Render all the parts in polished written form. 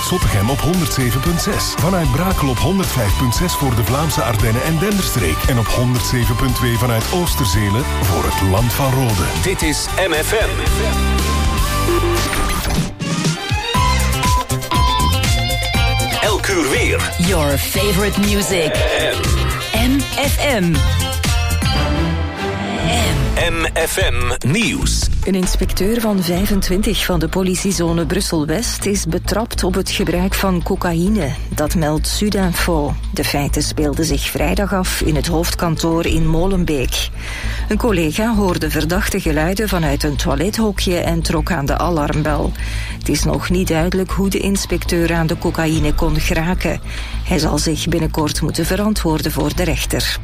Zottegem op 107.6. Vanuit Brakel op 105.6 voor de Vlaamse Ardennen en Denderstreek. En op 107.2 vanuit Oosterzelen voor het Land van Rode. Dit is MFM. Elk uur weer. Your favorite music. MFM. MFM Nieuws. Een inspecteur van 25 van de politiezone Brussel-West is betrapt op het gebruik van cocaïne. Dat meldt Sudinfo. De feiten speelden zich vrijdag af in het hoofdkantoor in Molenbeek. Een collega hoorde verdachte geluiden vanuit een toilethokje en trok aan de alarmbel. Het is nog niet duidelijk hoe de inspecteur aan de cocaïne kon geraken. Hij zal zich binnenkort moeten verantwoorden voor de rechter.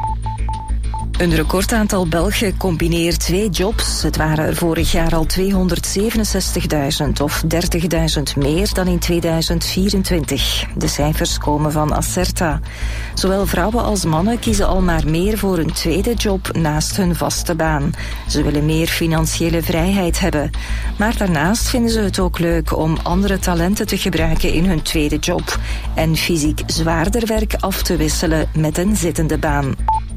Een recordaantal Belgen combineert 2 jobs. Het waren er vorig jaar al 267.000 of 30.000 meer dan in 2024. De cijfers komen van Acerta. Zowel vrouwen als mannen kiezen al maar meer voor een tweede job naast hun vaste baan. Ze willen meer financiële vrijheid hebben. Maar daarnaast vinden ze het ook leuk om andere talenten te gebruiken in hun tweede job. En fysiek zwaarder werk af te wisselen met een zittende baan.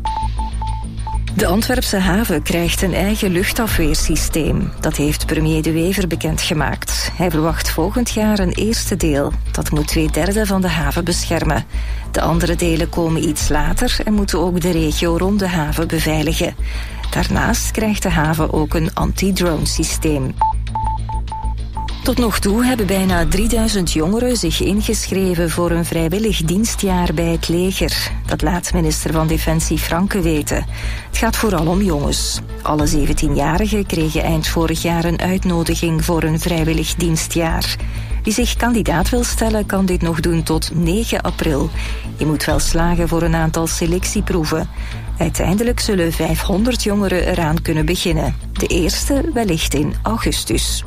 De Antwerpse haven krijgt een eigen luchtafweersysteem. Dat heeft premier De Wever bekendgemaakt. Hij verwacht volgend jaar een eerste deel. Dat moet 2/3 van de haven beschermen. De andere delen komen iets later en moeten ook de regio rond de haven beveiligen. Daarnaast krijgt de haven ook een anti-drone systeem. Tot nog toe hebben bijna 3000 jongeren zich ingeschreven voor een vrijwillig dienstjaar bij het leger. Dat laat minister van Defensie Franke weten. Het gaat vooral om jongens. Alle 17-jarigen kregen eind vorig jaar een uitnodiging voor een vrijwillig dienstjaar. Wie zich kandidaat wil stellen, kan dit nog doen tot 9 april. Je moet wel slagen voor een aantal selectieproeven. Uiteindelijk zullen 500 jongeren eraan kunnen beginnen. De eerste wellicht in augustus.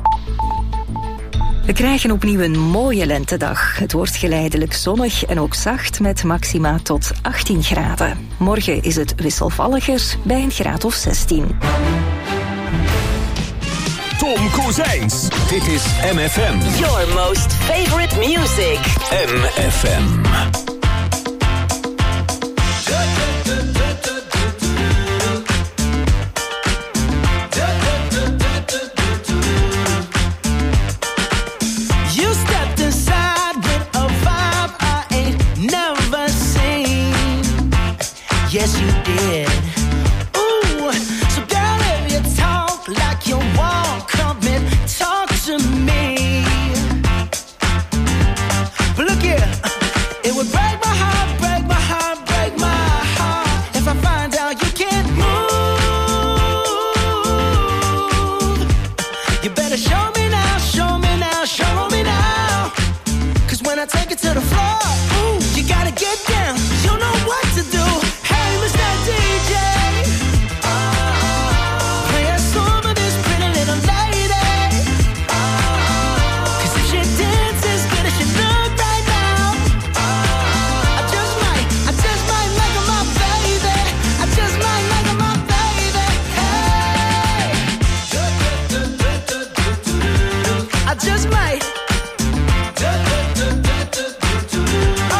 We krijgen opnieuw een mooie lentedag. Het wordt geleidelijk zonnig en ook zacht met maxima tot 18 graden. Morgen is het wisselvalliger bij een graad of 16. Tom Kozijns. Dit is MFM. Your most favorite music. MFM. Yes, you did. Ooh, so girl, if you talk like you walk, come and talk to me. But look here, it would break my heart, break my heart, break my heart if I find out you can't move. You better show me now, show me now, show me now. 'Cause when I take it to the floor, ooh, you gotta get down. You know what to do. Just might.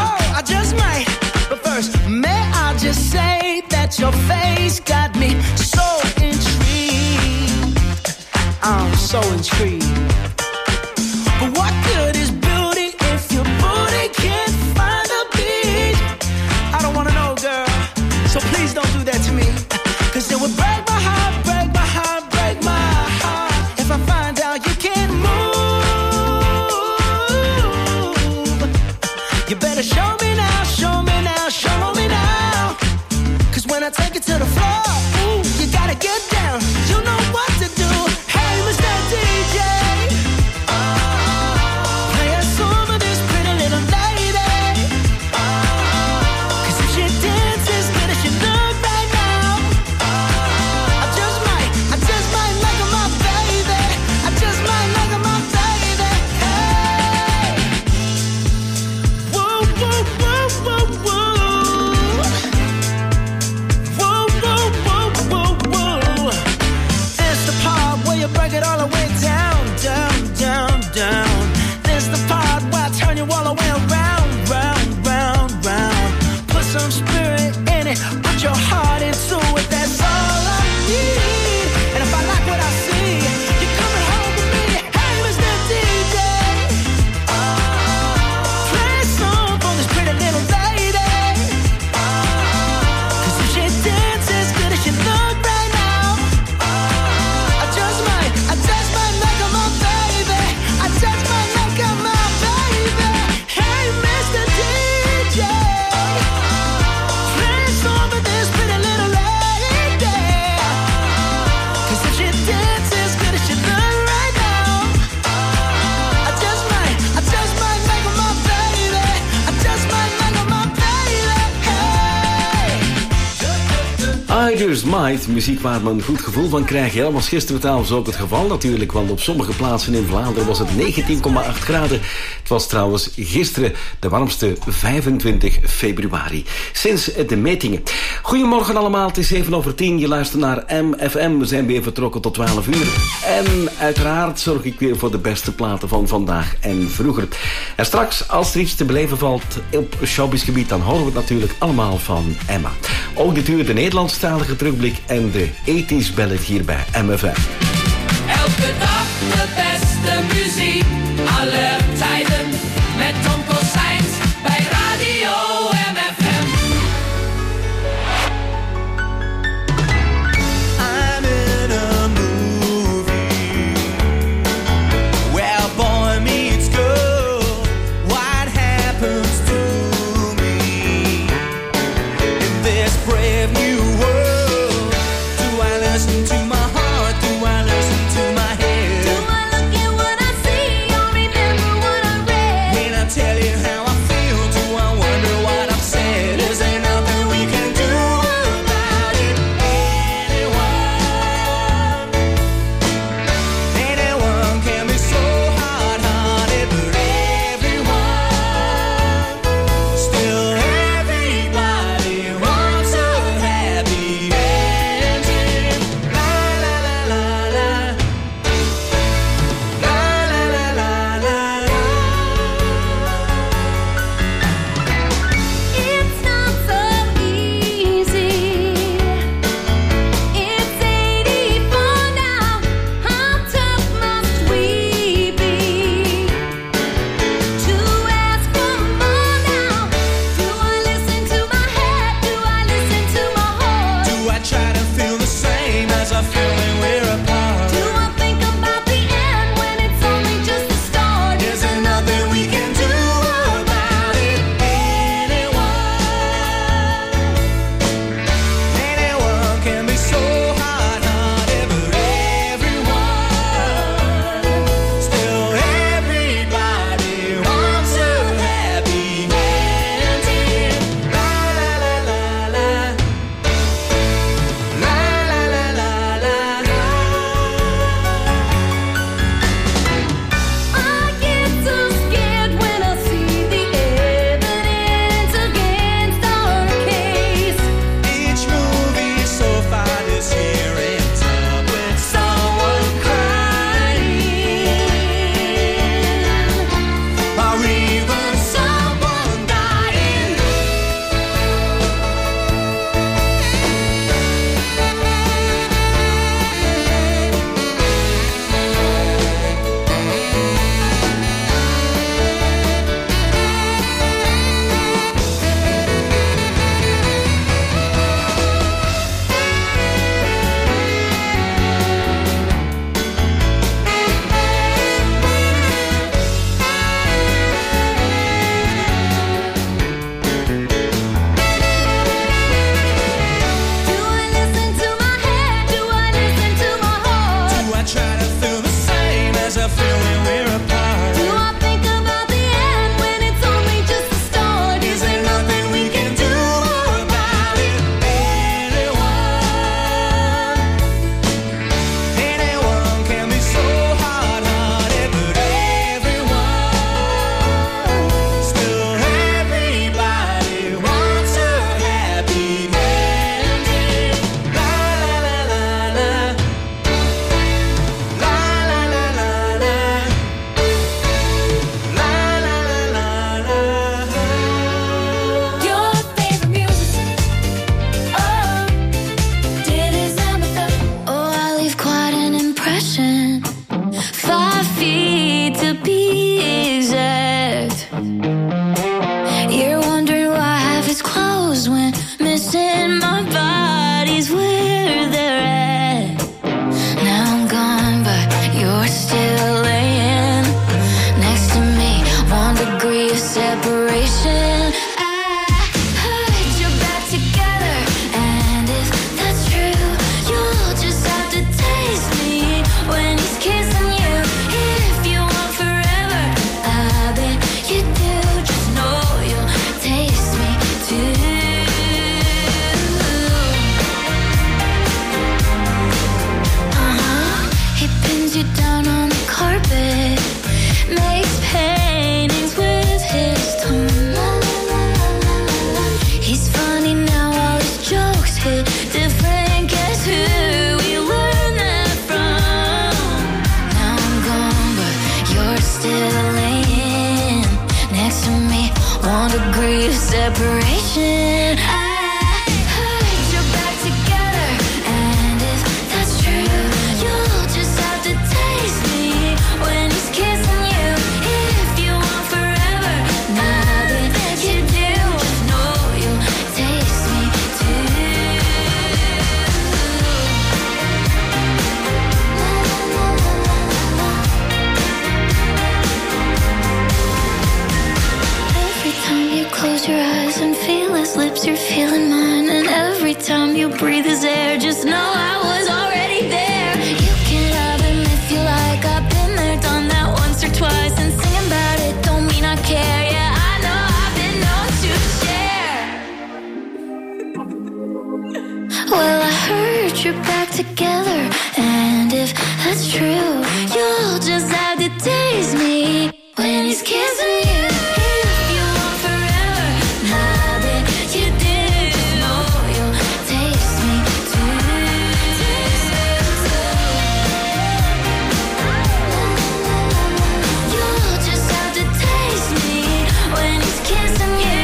Tiger's Might, muziek waar men een goed gevoel van krijgt. Ja, was gisteren trouwens ook het geval natuurlijk, want op sommige plaatsen in Vlaanderen was het 19,8 graden. Het was trouwens gisteren de warmste 25 februari sinds de metingen. Goedemorgen allemaal, het is 7:10. Je luistert naar MFM. We zijn weer vertrokken tot 12 uur. En uiteraard zorg ik weer voor de beste platen van vandaag en vroeger. En straks, als er iets te beleven valt op showbizgebied, dan horen we het natuurlijk allemaal van Emma. Ook dit uur de Nederlandstalige terugblik en de 80s ballad hier bij MFM. Elke dag de beste muziek, alle tijden, met Tom Kossijns bij Radio MFM. I'm in a movie where boy meets girl. What happens to me in this brave new world? Do I listen to my heart? Do I listen still laying next to me. 1 degree of separation. I heard you're back together, and if that's true, you'll just have to taste me when he's kissing you. If you want forever, now that you do, just know you'll taste me too. Every time you close your eyes and feel his lips, you're feeling mine. And every time you breathe his air, just know I was already there. You can love him if you like. I've been there, done that once or twice. And singing about it don't mean I care. Yeah, I know I've been known to share. Well, I heard you're back together, and if that's true, you'll just have to taste me when he's kissing you. If you want forever, now that you do, know you'll taste me too. You'll just have to taste me when he's kissing you.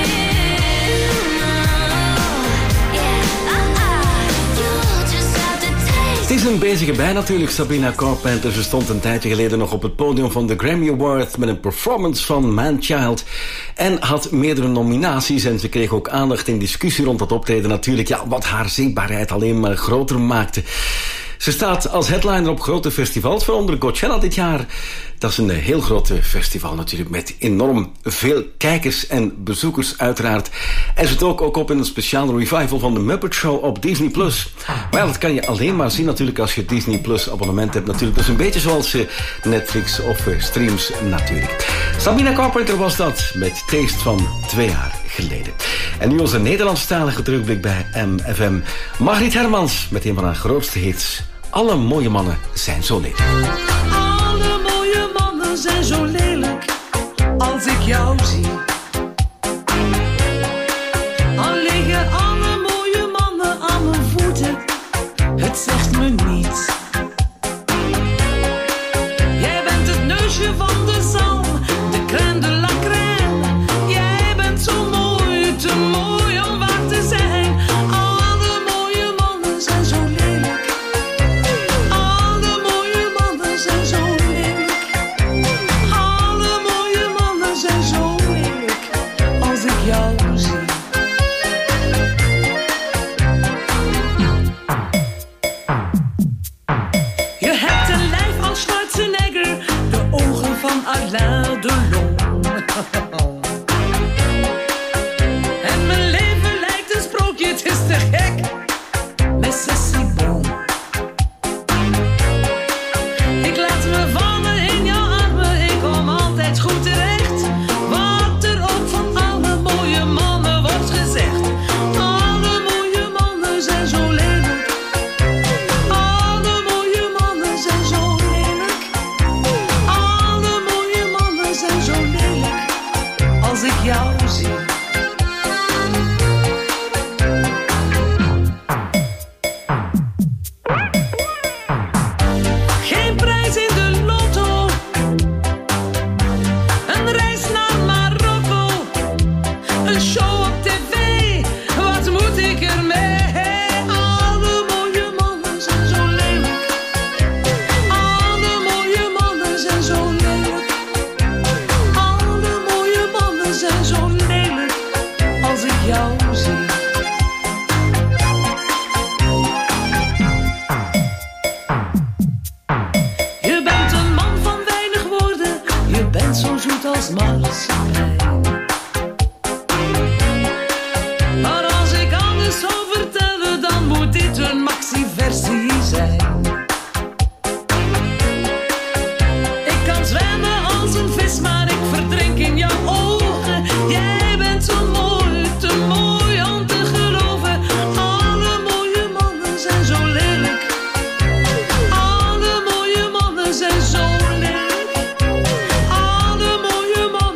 You'll just have to taste. Het is een bezige bij natuurlijk, Sabrina Carpenter. Ze stond een tijdje geleden nog op het podium van de Grammy Award met een performance van Man Child. En had meerdere nominaties en ze kreeg ook aandacht in discussie rond dat optreden natuurlijk. Ja, wat haar zichtbaarheid alleen maar groter maakte. Ze staat als headliner op grote festivals, waaronder Coachella dit jaar. Dat is een heel groot festival natuurlijk, met enorm veel kijkers en bezoekers uiteraard. En zit ook op in een speciale revival van de Muppet Show op Disney+. Maar ja, dat kan je alleen maar zien natuurlijk als je Disney Plus abonnement hebt natuurlijk. Dat is een beetje zoals Netflix of streams natuurlijk. Sabrina Carpenter was dat, met Taste van 2 jaar geleden. En nu onze Nederlandstalige terugblik bij MFM. Margriet Hermans met een van haar grootste hits. Alle mooie mannen zijn zo lelijk. Alle mooie mannen zijn zo lelijk als ik jou zie. Al liggen alle mooie mannen aan mijn voeten, het zegt me niets. Jij bent het neusje van de zalm, de crème de la crème. Jij bent zo mooi, te mooi om waar te zijn. Alle mooie mannen zijn zo lelijk. Alle mooie mannen zijn zo lelijk. Alle mooie mannen zijn zo lelijk als ik jou zie. Je hebt een lijf als Schwarzenegger, de ogen van Alain Delon. En mijn leven lijkt een sprookje, het is te gek. Mais c'est si bon. Ik laat me vallen in jouw armen, ik kom altijd goed terecht. Wat er ook van alle mooie mannen wordt gezegd. Alle mooie mannen zijn zo lelijk. Alle mooie mannen zijn zo lelijk. Alle mooie mannen zijn zo lelijk als ik jou zie. Geen prijs in de lotto, een reis naar Marokko, een show op tv, wat moet ik ermee? Alle mooie mannen zijn zo lelijk. Alle mooie mannen zijn zo lelijk. Alle mooie mannen zijn zo lelijk als ik jou zie. Je bent een man van weinig woorden, je bent zo zoet als marsepein. Maar als ik alles zou vertellen, dan moet dit een maxi-versie zijn. Ik kan zwemmen als een vis, maar ik verdrink in jouw ogen. Jij bent zo mooi, te mooi om te geloven. Alle mooie mannen zijn zo lelijk. Alle mooie mannen zijn zo lelijk. Alle mooie mannen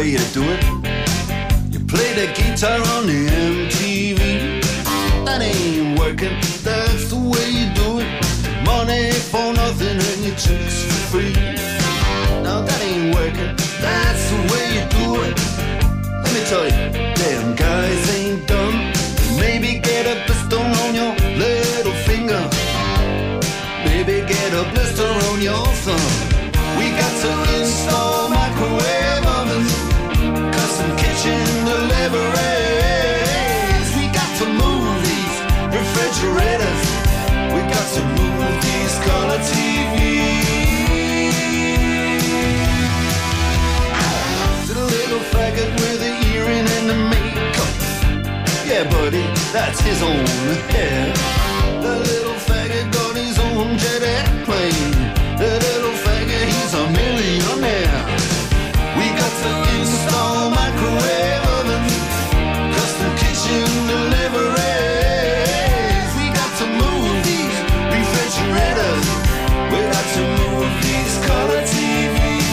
way you do it. You play the guitar on the MTV. That ain't working, that's the way you do it. Money for nothing and your chicks for free. Now that ain't working, that's the way you do it. Let me tell you, damn guys ain't dumb. Maybe get a blister on your little finger. Maybe get a blister on your thumb. We got to install microwave ovens, custom kitchen deliveries. We got to move these refrigerators. We got to move these color TVs. To the little faggot with the earring and the makeup. Yeah, buddy, that's his own hair. The little faggot got his own jet airplane. The little faggot, he's a millionaire. We got to install microwave ovens, custom kitchen deliveries. We got to move these refrigerators. We got to move these color TVs.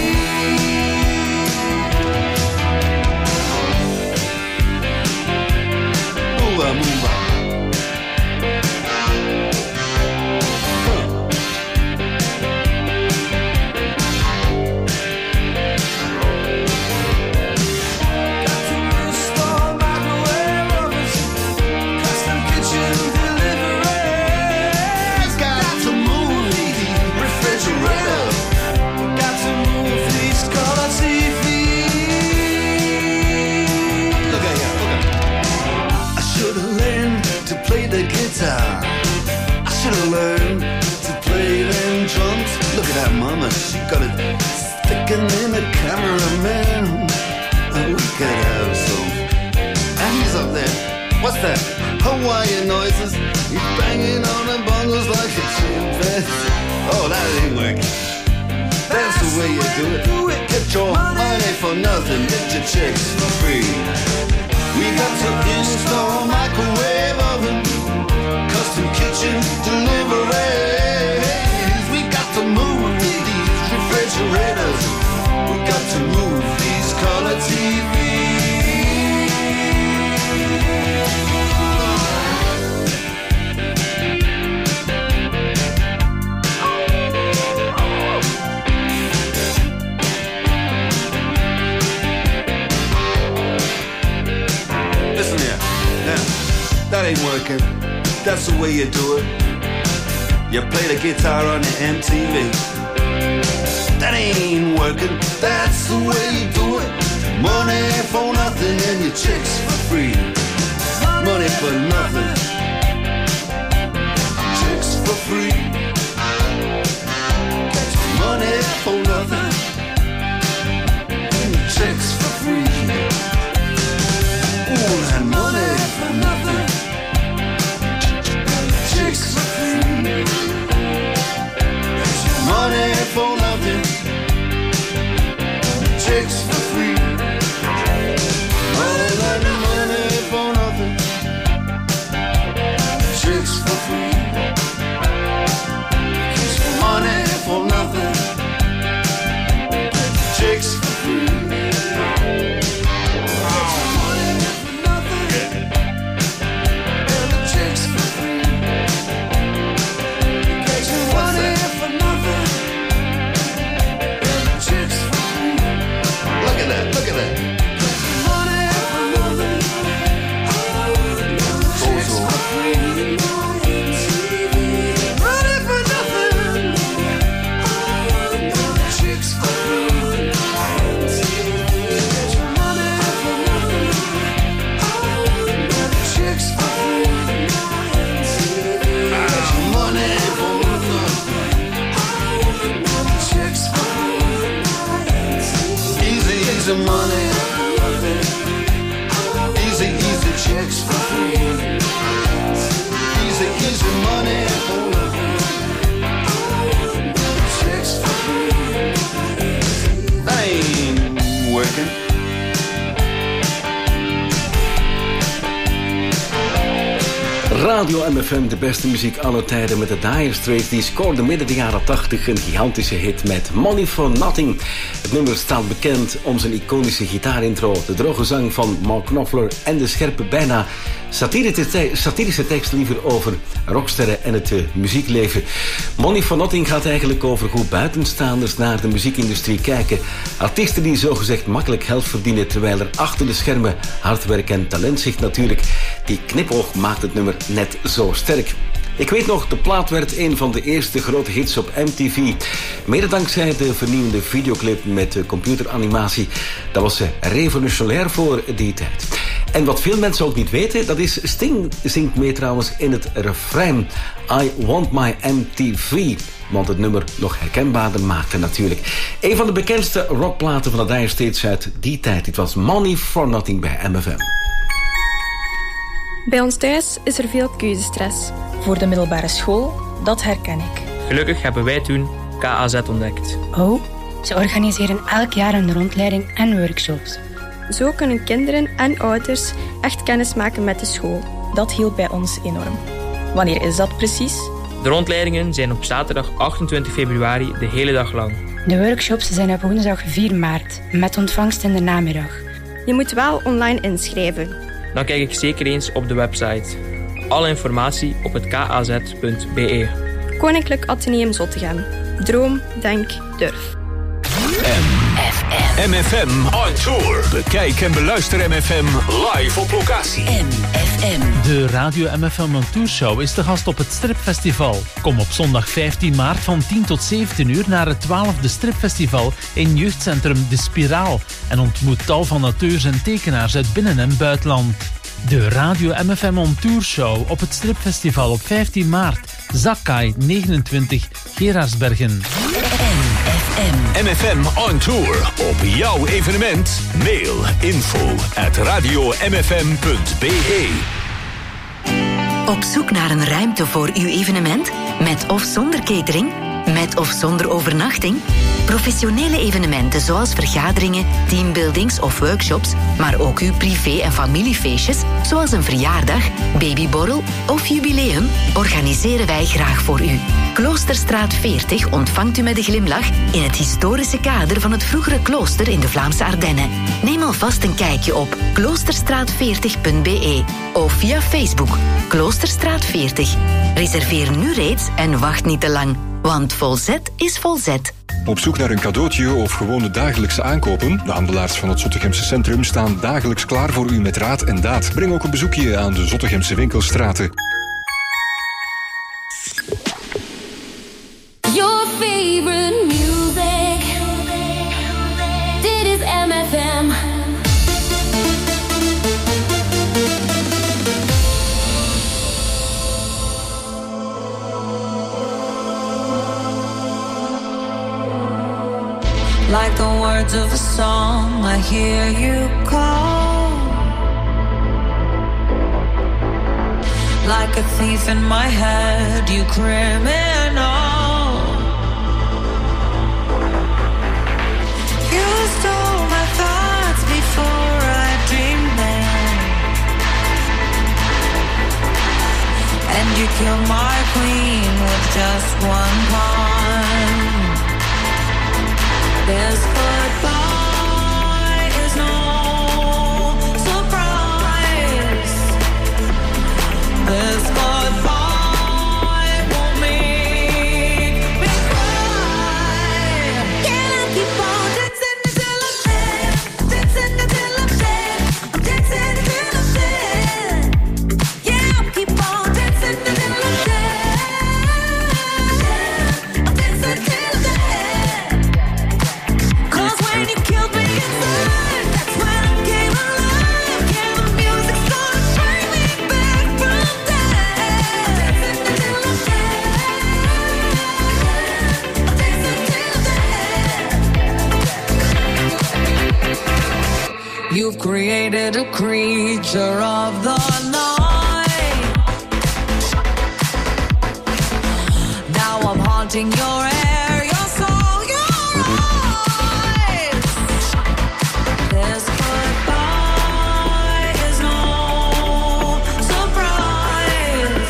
Move on, move on. I should've learned to play them drums. Look at that mama, she got it sticking in the cameraman. Oh, we could have some. And he's up there. What's that? Hawaiian noises. He's banging on the bongos like a chimpanzee. Oh, that ain't working. That's the way you do it. Get your money for nothing, get your chicks for free. We got to install microwave oven, custom kitchen deliveries. We got to move these refrigerators. We got to move these color TVs. Listen here, now, that ain't working. That's the way you do it. You play the guitar on the MTV. That ain't working. That's the way you do it. Money for nothing and your chicks for free. Money for nothing. Chicks for free. Money for nothing. And your chicks for free. Ooh, and money for nothing. Chicks for free. Money for nothing. Chicks for free. All that money for nothing. Chicks for free. Money for nothing. Chicks for free. Look at that. Money for nothing. Chicks for free. Money for nothing. Chicks for free. Money for nothing. Chicks for free. Money for nothing. Chicks for free. Easy money, easy chicks for free. Easy money for nothing. Chicks for free. That ain't working. Radio MFM, de beste muziek aller tijden met de Dire Straits. Die scoorde midden de jaren 80 een gigantische hit met Money for Nothing. Het nummer staat bekend om zijn iconische gitaarintro, de droge zang van Mark Knopfler en de scherpe, bijna satirische tekst liever over rocksterren en het muziekleven. Money for Nothing gaat eigenlijk over hoe buitenstaanders naar de muziekindustrie kijken. Artiesten die zogezegd makkelijk geld verdienen, terwijl er achter de schermen hard werk en talent zit natuurlijk. Die knipoog maakt het nummer net zo sterk. Ik weet nog, de plaat werd een van de eerste grote hits op MTV. Mede dankzij de vernieuwende videoclip met computeranimatie. Dat was revolutionair voor die tijd. En wat veel mensen ook niet weten, dat is Sting zingt mee trouwens in het refrein. I want my MTV. Want het nummer nog herkenbaarder maakte natuurlijk. Een van de bekendste rockplaten van de Dire Straits uit die tijd. Dit was Money for Nothing bij MFM. Bij ons thuis is er veel keuzestress. Voor de middelbare school, dat herken ik. Gelukkig hebben wij toen KAZ ontdekt. Oh, ze organiseren elk jaar een rondleiding en workshops. Zo kunnen kinderen en ouders echt kennis maken met de school. Dat hielp bij ons enorm. Wanneer is dat precies? De rondleidingen zijn op zaterdag 28 februari de hele dag lang. De workshops zijn op woensdag 4 maart, met ontvangst in de namiddag. Je moet wel online inschrijven. Dan kijk ik zeker eens op de website. Alle informatie op het kaz.be. Koninklijk Atheneum Zottegem. Droom, denk, durf. MFM on tour. Bekijk en beluister MFM live op locatie. MFM. De Radio MFM on Tour Show is te gast op het Stripfestival. Kom op zondag 15 maart van 10 tot 17 uur naar het 12e Stripfestival in jeugdcentrum De Spiraal. En ontmoet tal van auteurs en tekenaars uit binnen- en buitenland. De Radio MFM on Tour Show op het Stripfestival op 15 maart. Zakkai 29, Gerardsbergen. MFM on tour. Op jouw evenement. Mail info@radiomfm.be. Op zoek naar een ruimte voor uw evenement? Met of zonder catering? Met of zonder overnachting? Professionele evenementen zoals vergaderingen, teambuildings of workshops, maar ook uw privé- en familiefeestjes, zoals een verjaardag, babyborrel of jubileum, organiseren wij graag voor u. Kloosterstraat 40 ontvangt u met een glimlach in het historische kader van het vroegere klooster in de Vlaamse Ardennen. Neem alvast een kijkje op kloosterstraat40.be of via Facebook Kloosterstraat 40. Reserveer nu reeds en wacht niet te lang, want volzet is volzet. Op zoek naar een cadeautje of gewone dagelijkse aankopen? De handelaars van het Zottegemse centrum staan dagelijks klaar voor u met raad en daad. Breng ook een bezoekje aan de Zottegemse winkelstraten. Your favorite music. Dit is MFM. Like the words of a song, I hear you call. Like a thief in my head, you criminal. You stole my thoughts before I dreamed them, and you killed my queen with just one pawn. This goodbye is no surprise. This goodbye won't make me cry. Can I keep on dancing until I'm dead? Dancing until I'm dead. Dancing until I'm dead. Yeah, I'll keep on dancing until I'm dead. I'll dance until I'm dead. When you killed me inside, that's when I came alive. Yeah, the music started bring me back from death. Dancing until I'm dead. Dancing until dead. You've created a creature of the night. Now I'm haunting your air, your soul, your this goodbye is no surprise.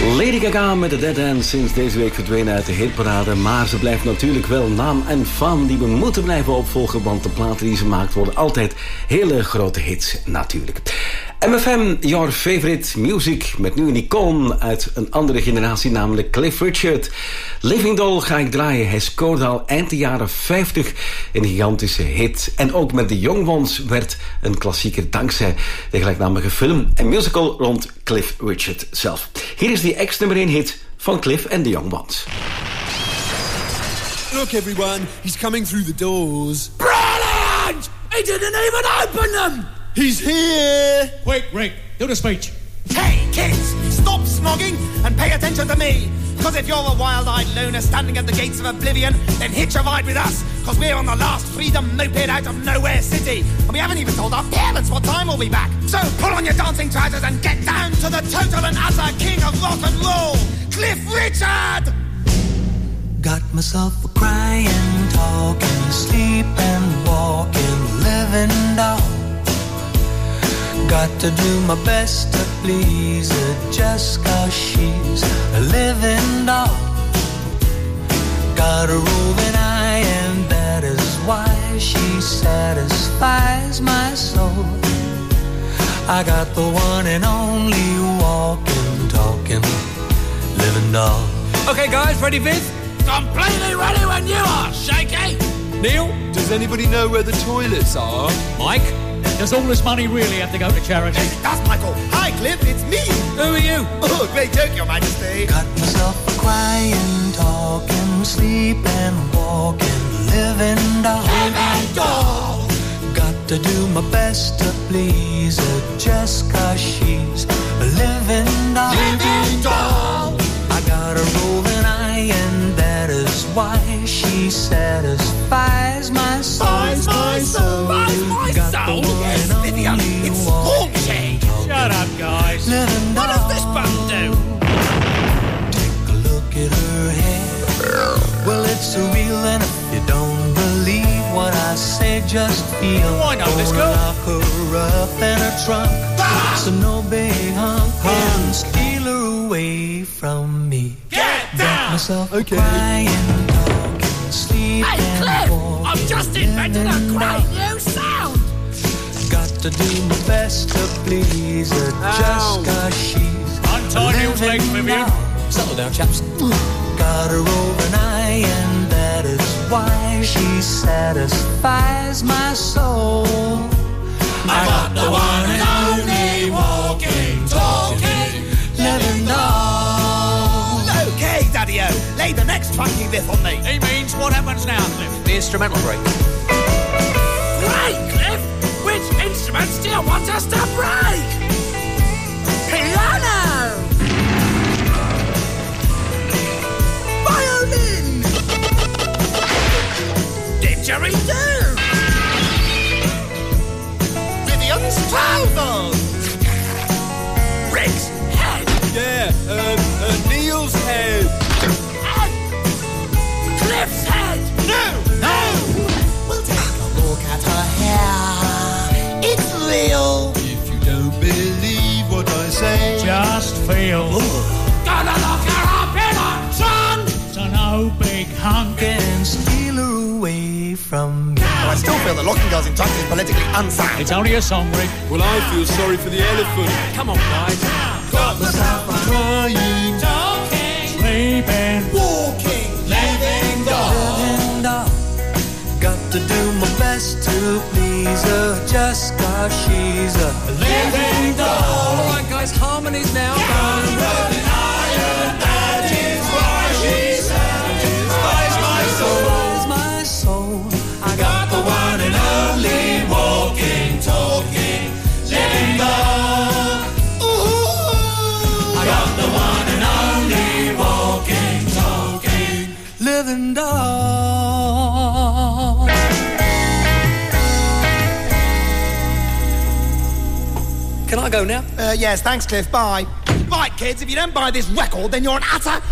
Lady Gaga met de Dead End, sinds deze week verdwenen uit de hitparade. Maar ze blijft natuurlijk wel naam en faam die we moeten blijven opvolgen, want de platen die ze maakt worden altijd hele grote hits natuurlijk. MFM, your favorite music, met nu een icoon uit een andere generatie, namelijk Cliff Richard. Living Doll ga ik draaien. Hij scoorde al eind de jaren 50 een gigantische hit. En ook met The Young Ones werd een klassieker dankzij de gelijknamige film en musical rond Cliff Richard zelf. Hier is die ex-nummer 1 hit van Cliff and The Young Ones. Look everyone, he's coming through the doors. Brilliant! He didn't even open them! He's here! Quick, Rick, do the speech. Hey, kids, stop snogging and pay attention to me. Because if you're a wild-eyed loner standing at the gates of oblivion, then hitch a ride with us. Because we're on the last freedom moped out of nowhere city. And we haven't even told our parents what time we'll be back. So pull on your dancing trousers and get down to the total and utter king of rock and roll, Cliff Richard! Got myself a crying, talking, sleeping, walking, living doll. Got to do my best to please her just 'cause she's a living doll. Got a roving eye and that is why she satisfies my soul. I got the one and only walking, talking, living doll. Okay guys, ready Viv? Completely ready when you are, Shaky! Neil? Does anybody know where the toilets are? Mike? Does all this money really have to go to charity? Yes, it does, Michael. Hi, Cliff, it's me. Who are you? Oh, great joke, Your Majesty. Got myself a crying, talking, sleeping, walking, living doll. Living doll. Got to do my best to please her just 'cause she's a living doll. Living doll. I got a roving eye and that is why she satisfies my soul. Buys my soul. Buys my soul. Yes, Vivian, it's haunting. Shut up, guys. What does this button do? Take a look at her hair. Well, it's surreal, and if you don't believe what I say, just feel. Oh, I know this girl. Lock her up in her trunk, so no big hunk can steal her away from me. Get down. Myself crying, talking, sleeping. Hey, Cliff, I've just invented a great new sound. Got to do my best to please her just 'cause she's untie Neil's legs, Vivian. Settle down, chaps. Got her over an eye and that is why she satisfies my soul. I got the one and only walking, talking, living doll. Okay, Daddy-O, lay the next funky riff on me. He means what happens now, Cliff? The instrumental break. Great, Cliff! Which instruments do you want us to break? Piano! Violin! Didgeridoo! Vivian's trousers! Rick's head! Yeah, Neil's head. And Cliff's head! No! We'll take a look at her hair. It's real. If you don't believe what I say, just feel. Gonna lock her up in a trunk. So no big hunk and steal her away from me. I still feel that locking girls in trunks is politically unsound. It's only a song, Rick. Well, I feel sorry for the elephant. Come on, guys. Got myself a crying, talking, sleeping, walking, living doll. Living doll. Got to do my best to please her just 'cause she's a living doll. All right, guys, harmonies now. That is why she satisfies my soul. I got the one and only walking, talking, living doll. I got the one and only walking, talking, living doll. Can I go now? Yes, thanks, Cliff. Bye. Right, kids, if you don't buy this record, then you're an utter.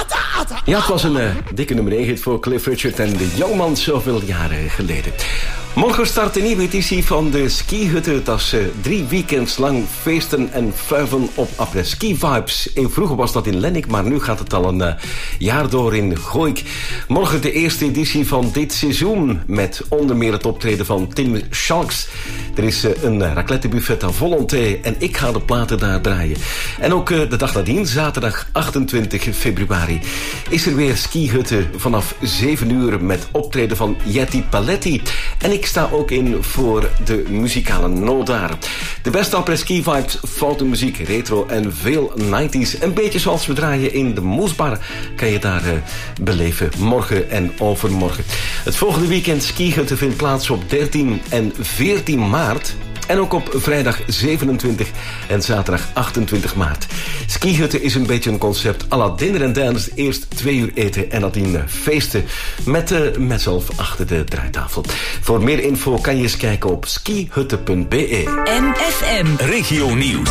Ja, het was een dikke nummer 1 hit voor Cliff Richard en de Young Ones zoveel jaren geleden. Morgen start een nieuwe editie van de Skihutte. Dat is 3 weekends lang feesten en fuiven op après-ski vibes. Vroeger was dat in Lennik, maar nu gaat het al een jaar door in Gooik. Morgen de eerste editie van dit seizoen met onder meer het optreden van Tim Schalks. Er is een raclettebuffet à volonté en ik ga de platen daar draaien. En ook de dag nadien, zaterdag 28 februari, is er weer Skihutte vanaf 7 uur met optreden van Jetty Paletti. En ik sta ook in voor de muzikale Nodaar. De beste après-ski vibes, foute muziek, retro en veel 90s. Een beetje zoals we draaien in de Moesbar kan je daar beleven. Morgen en overmorgen. Het volgende weekend Skihutte vindt plaats op 13 en 14 maart. En ook op vrijdag 27 en zaterdag 28 maart. Skihutte is een beetje een concept à la dinner en dance. Eerst 2 uur eten en nadien feesten met mezelf achter de draaitafel. Voor meer info kan je eens kijken op skihutte.be. MFM Regio Nieuws.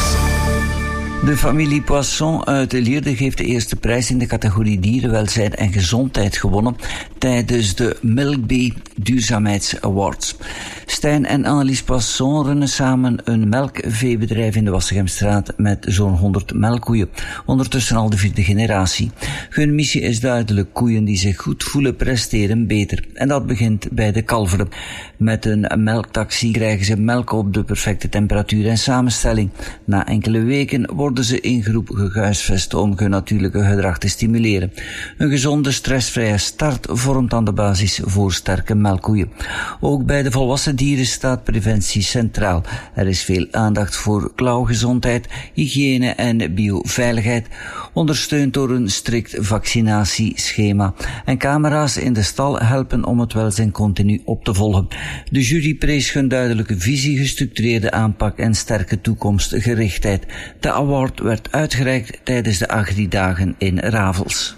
De familie Poisson uit Lierde heeft de eerste prijs in de categorie dierenwelzijn en gezondheid gewonnen tijdens de Milkbee Duurzaamheids Awards. Stijn en Annelies Poisson runnen samen een melkveebedrijf in de Wassegemstraat met zo'n 100 melkkoeien. Ondertussen al de 4e generatie. Hun missie is duidelijk: koeien die zich goed voelen presteren beter. En dat begint bij de kalveren. Met een melktaxi krijgen ze melk op de perfecte temperatuur en samenstelling. Na enkele weken worden ze in groep gehuisvest om hun natuurlijke gedrag te stimuleren. Een gezonde, stressvrije start vormt aan de basis voor sterke melkkoeien. Ook bij de volwassen dieren staat preventie centraal. Er is veel aandacht voor klauwgezondheid, hygiëne en bioveiligheid, ondersteund door een strikt vaccinatieschema. En camera's in de stal helpen om het welzijn continu op te volgen. De jury prees hun duidelijke visie, gestructureerde aanpak en sterke toekomstgerichtheid. De award werd uitgereikt tijdens de Agri-dagen in Ravels.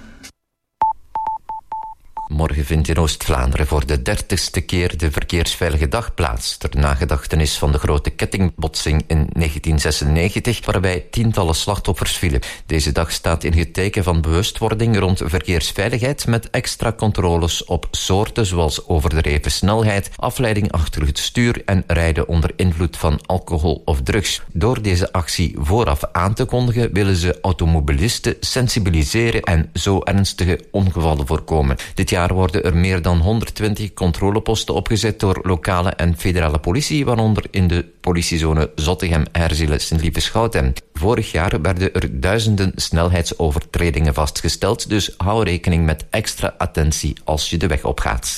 Morgen vindt in Oost-Vlaanderen voor de 30ste keer de Verkeersveilige Dag plaats, ter nagedachtenis van de grote kettingbotsing in 1996, waarbij tientallen slachtoffers vielen. Deze dag staat in het teken van bewustwording rond verkeersveiligheid met extra controles op soorten zoals overdreven snelheid, afleiding achter het stuur en rijden onder invloed van alcohol of drugs. Door deze actie vooraf aan te kondigen willen ze automobilisten sensibiliseren en zo ernstige ongevallen voorkomen. Dit jaar worden er meer dan 120 controleposten opgezet door lokale en federale politie, waaronder in de politiezone Zottegem, Herzelen, Sint-Lieve-Schouten. Vorig jaar werden er duizenden snelheidsovertredingen vastgesteld, dus hou rekening met extra attentie als je de weg opgaat.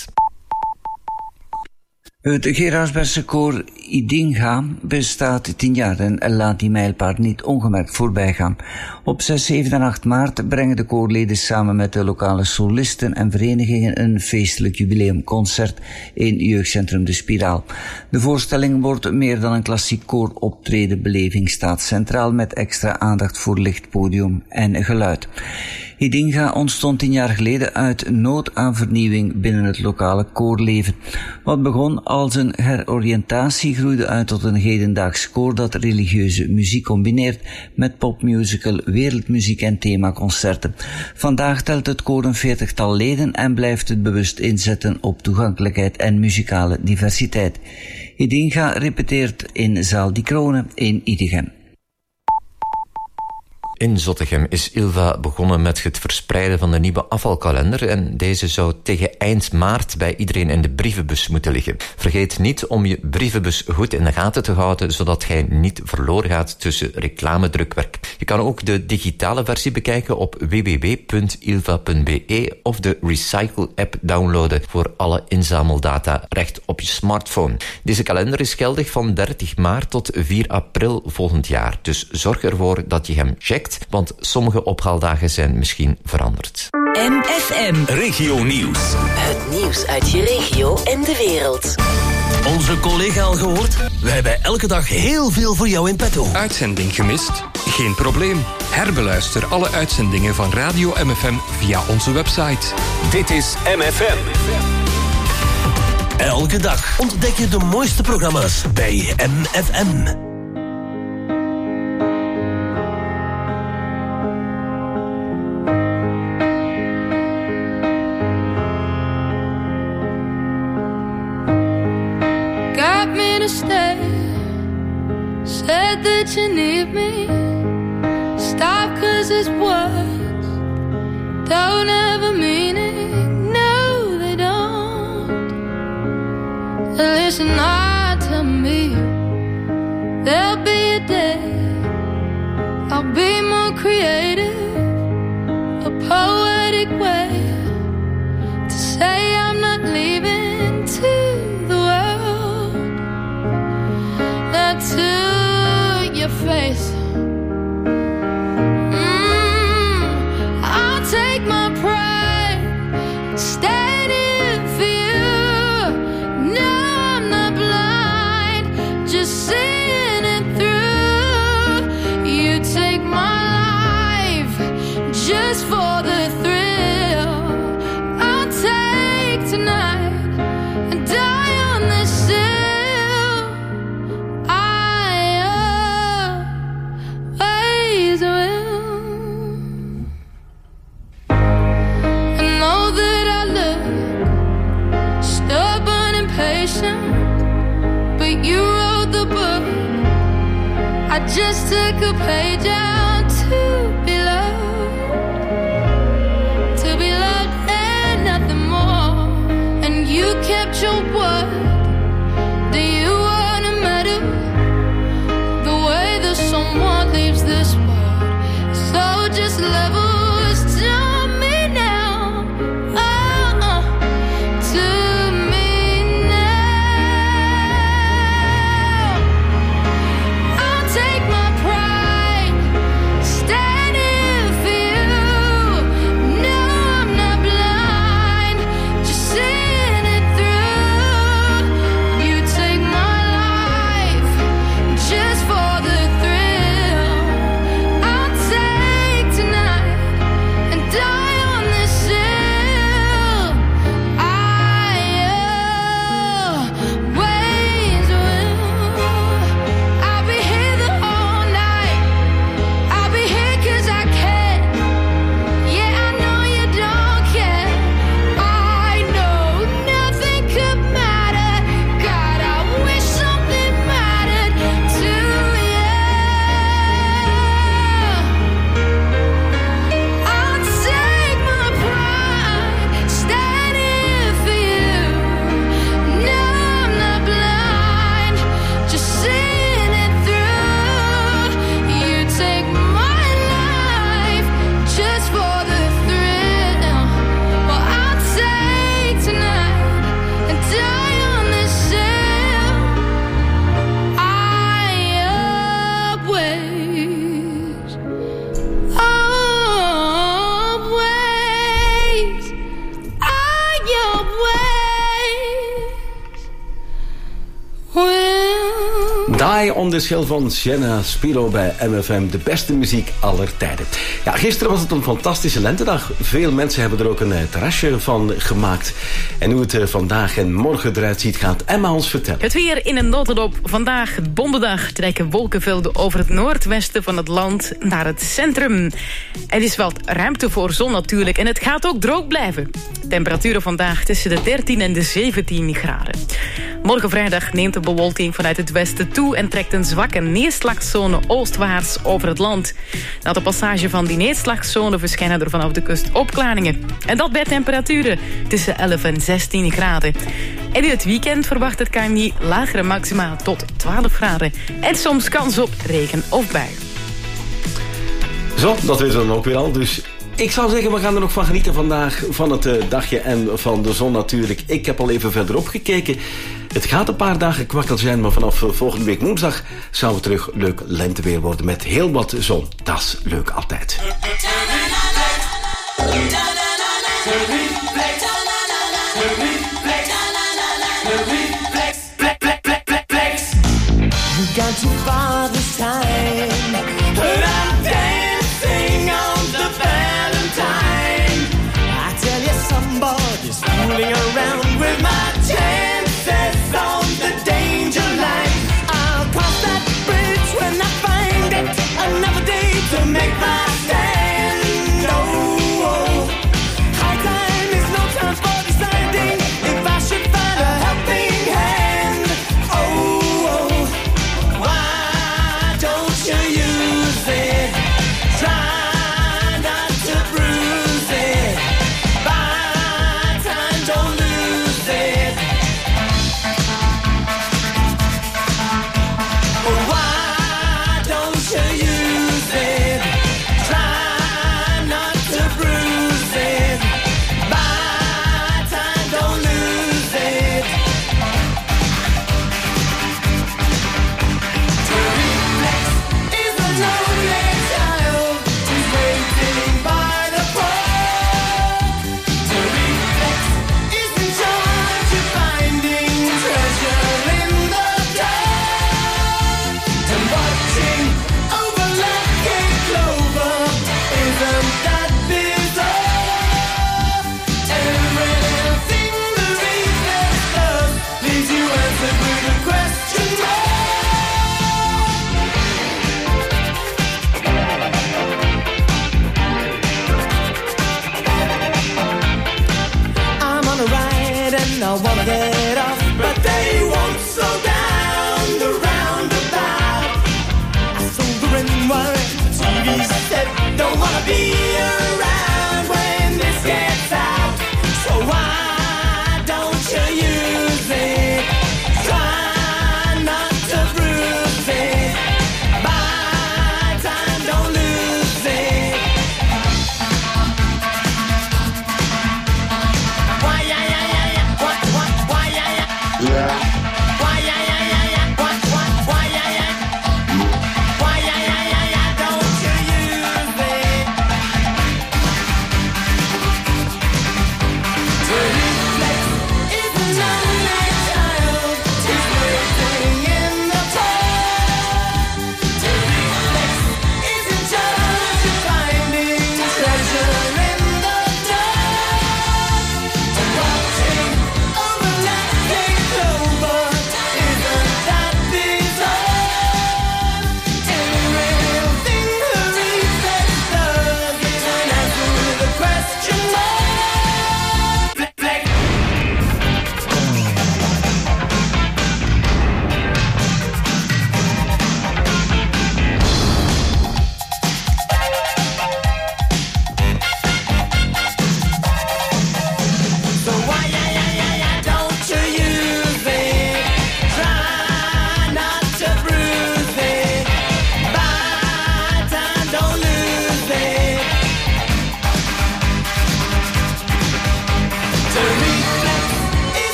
Het Gerardsbergse koor Idinga bestaat 10 jaar en laat die mijlpaal niet ongemerkt voorbij gaan. Op 6, 7 en 8 maart brengen de koorleden samen met de lokale solisten en verenigingen een feestelijk jubileumconcert in jeugdcentrum De Spiraal. De voorstelling wordt meer dan een klassiek kooroptreden. Beleving staat centraal met extra aandacht voor licht, podium en geluid. Idinga ontstond 10 jaar geleden uit nood aan vernieuwing binnen het lokale koorleven. Wat begon als een heroriëntatie groeide uit tot een hedendaags koor dat religieuze muziek combineert met popmusical, wereldmuziek en themaconcerten. Vandaag telt het koor een 40-tal leden en blijft het bewust inzetten op toegankelijkheid en muzikale diversiteit. Idinga repeteert in Zaal Die Kronen in Idegem. In Zottegem is Ilva begonnen met het verspreiden van de nieuwe afvalkalender en deze zou tegen eind maart bij iedereen in de brievenbus moeten liggen. Vergeet niet om je brievenbus goed in de gaten te houden, zodat hij niet verloren gaat tussen reclamedrukwerk. Je kan ook de digitale versie bekijken op www.ilva.be of de Recycle-app downloaden voor alle inzameldata recht op je smartphone. Deze kalender is geldig van 30 maart tot 4 april volgend jaar, dus zorg ervoor dat je hem checkt, want sommige ophaaldagen zijn misschien veranderd. MFM Regio Nieuws. Het nieuws uit je regio en de wereld. Onze collega al gehoord? Wij hebben elke dag heel veel voor jou in petto. Uitzending gemist? Geen probleem. Herbeluister alle uitzendingen van Radio MFM via onze website. Dit is MFM. Elke dag ontdek je de mooiste programma's bij MFM. said that you need me. Stop, 'cause it's words don't ever mean it. No, they don't. Listen hard to me. There'll be a day I'll be more creative, a poetic way to say I'm not leaving to the world, not to your face. I'll take my pride, standing for you. No, I'm not blind, just seeing it through. You take my life just for the thrill. I'll take tonight and die on this hill. I always will. I know that I look stubborn and patient, but you wrote the book. I just took a page out to be loved and nothing more. And you kept your word. Do you want a medal? The way that someone leaves this world. So just levels to me now. To me now. I'll take my pride, standing for you. No, I'm not blind, just seeing it through. You take my life just for the thrill. I'll take tonight and die on this hill. I always will. I'll be here the whole night. I'll be here 'cause I can. Yeah, I know you don't care. I know nothing could matter. God, I wish something mattered to you. I'll take my pride, standing for you. No, I'm not blind, just seeing it through. You take my life just for the thrill. Well, I'll take tonight and die on this hill. I always, always, I always will. Die on the Hill van Sienna Spiro bij MFM. De beste muziek aller tijden. Ja, gisteren was het een fantastische lentedag. Veel mensen hebben er ook een terrasje van gemaakt. En hoe het vandaag en morgen eruit ziet, gaat Emma ons vertellen. Het weer in een notendop. Vandaag, donderdag, trekken wolkenvelden over het noordwesten van het land naar het centrum. Er is wel ruimte voor zon natuurlijk en het gaat ook droog blijven. Temperaturen vandaag tussen de 13 en de 17 graden. Morgen vrijdag neemt de bewolking vanuit het westen toe en trekt een zwakke neerslagzone oostwaarts over het land. Na de passage van die neerslagzone verschijnen er vanaf de kust opklaringen. En dat bij temperaturen tussen 11 en 16 graden. En in het weekend verwacht het KNMI lagere maxima tot 12 graden. En soms kans op regen of bui. Zo, dat weten we dan ook weer al. Dus ik zou zeggen, we gaan er nog van genieten vandaag. Van het dagje en van de zon natuurlijk. Ik heb al even verderop gekeken. Het gaat een paar dagen kwakkel zijn, maar vanaf volgende week woensdag zou het terug leuk lenteweer worden met heel wat zon. Dat is leuk altijd. We got too far this time, but I'm dancing on the Valentine. I tell you, somebody's fooling around with my chances on the danger line. I'll cross that bridge when I find it. Another day to make my stand.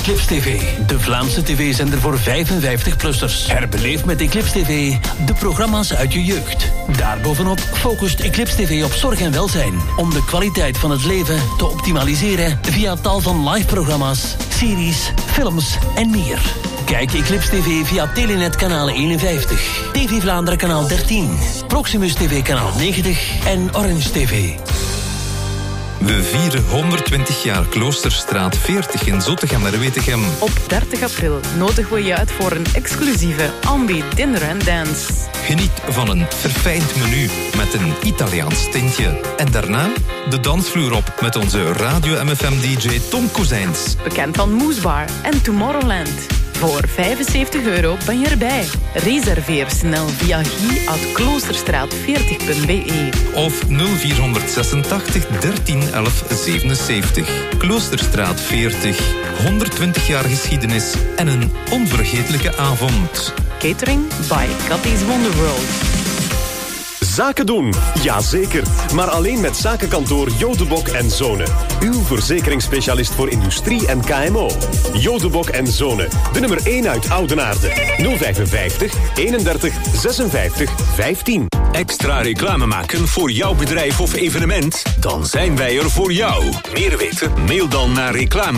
Eclipse TV, de Vlaamse tv-zender voor 55-plussers. Herbeleef met Eclipse TV de programma's uit je jeugd. Daarbovenop focust Eclipse TV op zorg en welzijn, om de kwaliteit van het leven te optimaliseren via tal van live-programma's, series, films en meer. Kijk Eclipse TV via Telenet kanaal 51, TV Vlaanderen kanaal 13, Proximus TV kanaal 90 en Orange TV. We vieren 120 jaar Kloosterstraat 40 in Zottegem-Merwetegem. Op 30 april nodigen we je uit voor een exclusieve Ambi Dinner and Dance. Geniet van een verfijnd menu met een Italiaans tintje. En daarna de dansvloer op met onze Radio MFM-dj Tom Kozijns. Bekend van Moesbar en Tomorrowland. Voor €75 ben je erbij. Reserveer snel via guy@kloosterstraat40.be Of 0486 13 11 77. Kloosterstraat 40. 120 jaar geschiedenis en een onvergetelijke avond. Catering by Cathy's Wonderworld. Zaken doen, jazeker. Maar alleen met zakenkantoor Jodebok en Zonen. Uw verzekeringsspecialist voor industrie en KMO. Jodebok en Zonen, de nummer 1 uit Oudenaarde. 055 31 56 15. Extra reclame maken voor jouw bedrijf of evenement? Dan zijn wij er voor jou. Meer weten? Mail dan naar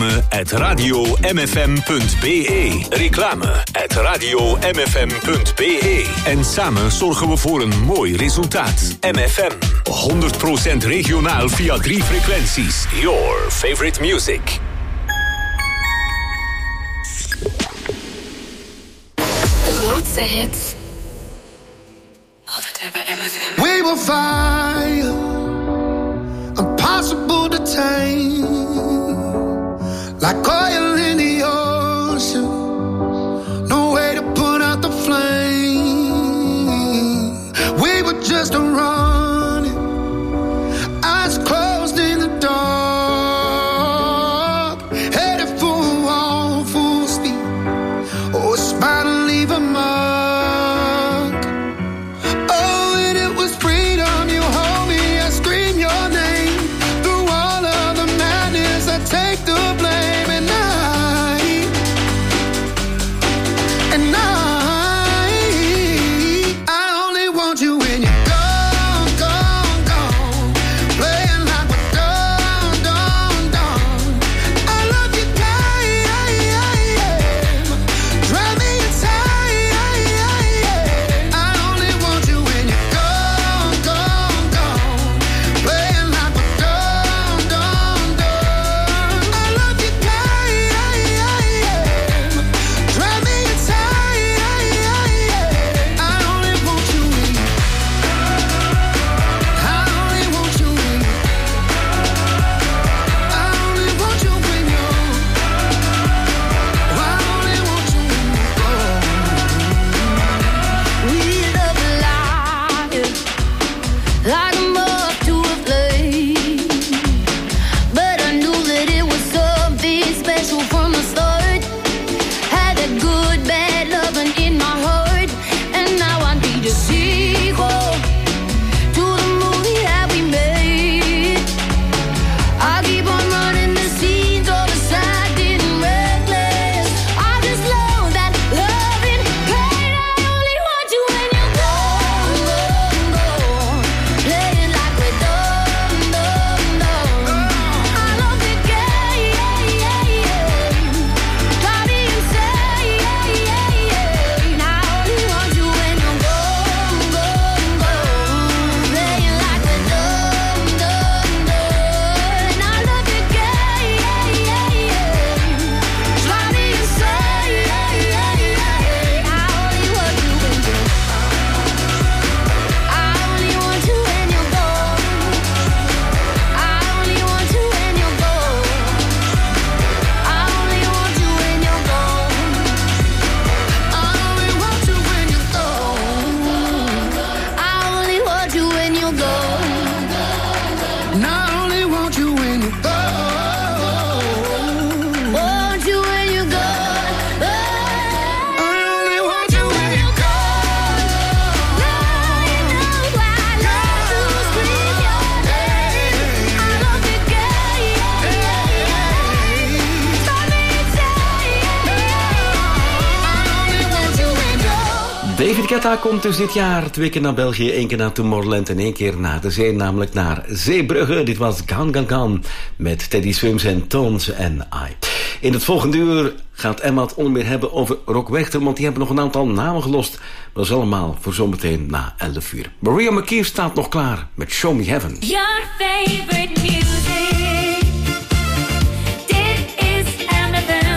reclame@radiomfm.be. Reclame@radiomfm.be. En samen zorgen we voor een mooi resultaat. MFM. 100% regionaal via 3 frequenties. Your favorite music. De grootste hits. Altijd bij MFM. We will fire, impossible to tame, like oil in the ocean, no way to put out the flame. We were just running, eyes closed in the dark, headed for a wall, full speed. Oh, it's about to leave a mark. David Guetta komt dus dit jaar 2 keer naar België, 1 keer naar Tomorrowland en 1 keer naar de zee, namelijk naar Zeebrugge. Dit was Gone met Teddy Swims en Tones en I. In het volgende uur gaat Emma het onder meer hebben over Rock Wechter, want die hebben nog een aantal namen gelost. Dat is allemaal voor zometeen na 11 uur. Maria McKee staat nog klaar met Show Me Heaven. Your favorite music. Dit is MFM.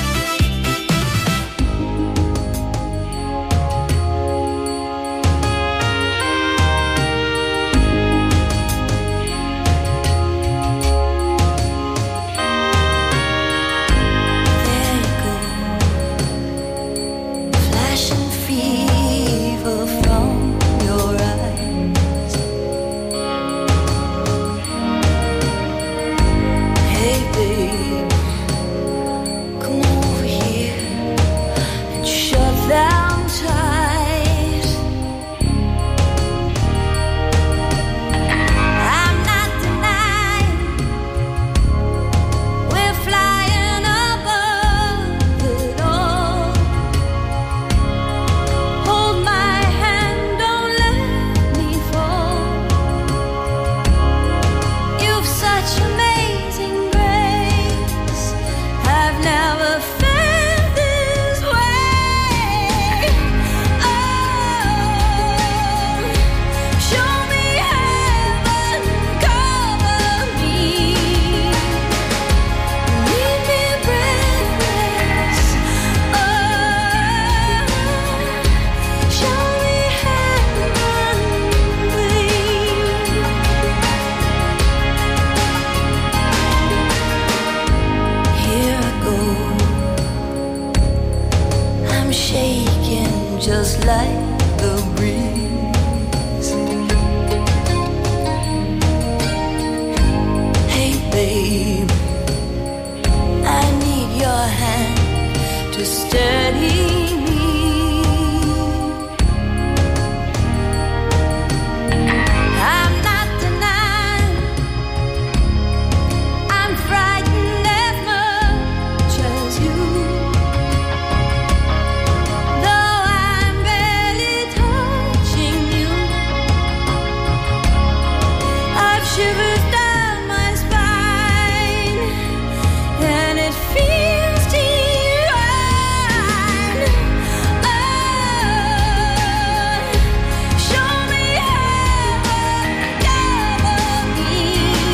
Just like the breeze. Hey babe, I need your hand to steady me. I'm not denying I'm frightened as much as you. Shivers down my spine, and it feels divine. Oh, show me heaven, cover me,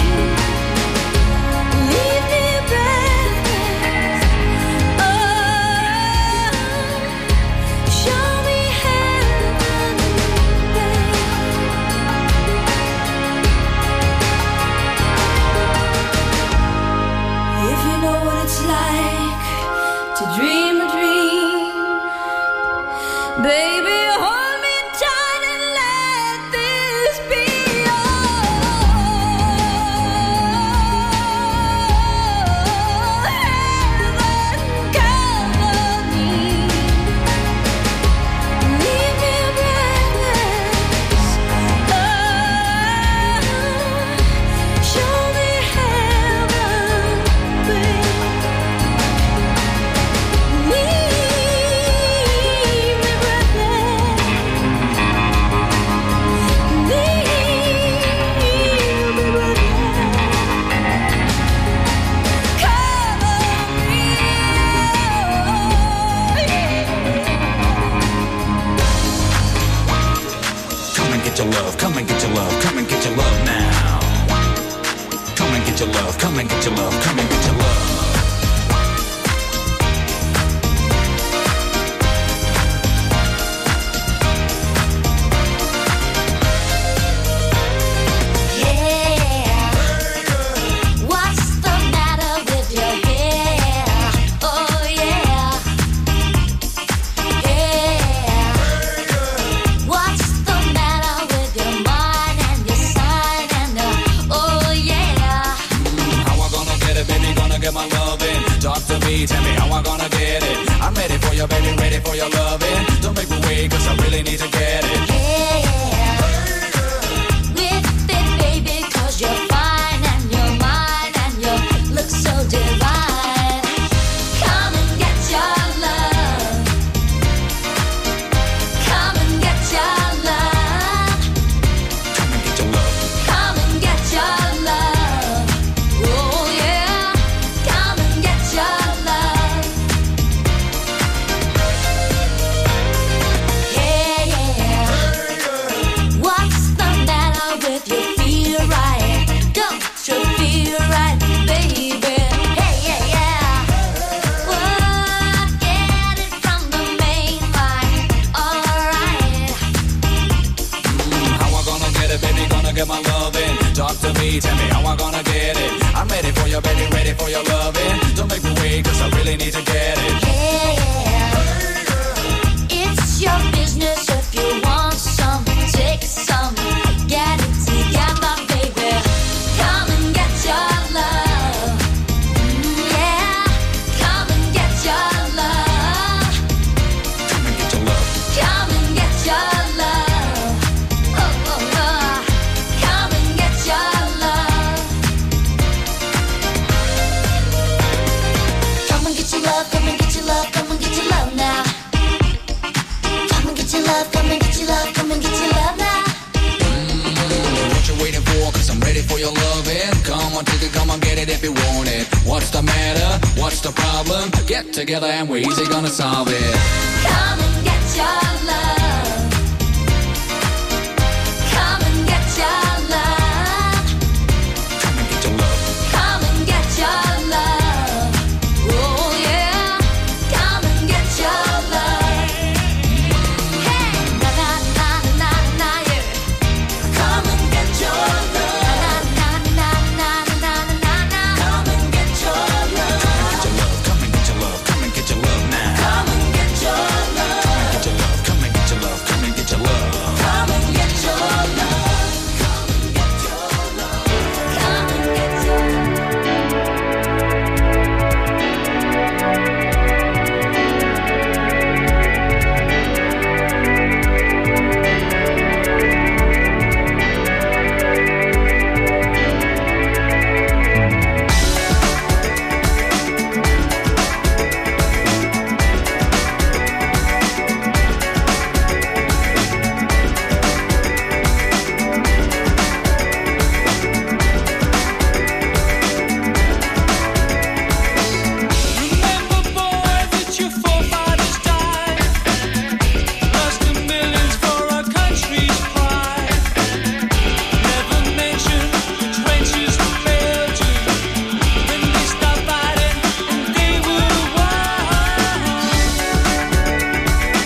leave me breathless. Oh, show me heaven, babe. If you know what it's like to dream a dream, baby, hold me tight and let this be all. Heaven, cover me, leave me breathless. Oh, show me heaven, babe. Come and get your love, come and get your love, come and get your love now. Come and get your love, come and get your love, come and get your love. What's the matter with your hair? Oh yeah, yeah. What's the matter with your mind and your sign and oh yeah. How I gonna get it, baby? Gonna get my love in. Talk to me, tell me how I gonna get it. I'm ready for you, baby, ready for your loving. Don't make me wait, cause I really need to get it. With it, baby, cause you're fine and you're mine and you look so divine. Come and get your love. me, tell me how I'm gonna get it. I'm ready for you, baby, ready for your loving. Don't make me wait, cause I really need to get it. Yeah, it's your business if you want some, take some, get it together, baby. Come and get your love. Yeah, come and get your love. Come and get your love. Come and get your love. Oh, oh, oh. Come and get your love. Come and get your love, come and get your love, come and get your love now. Come and get your love, come and get your love, come and get your love now. What you waiting for, cause I'm ready for your loving. Come on, take it, come on, get it if you want it. What's the matter, what's the problem? Get together and we're easy gonna solve it. Come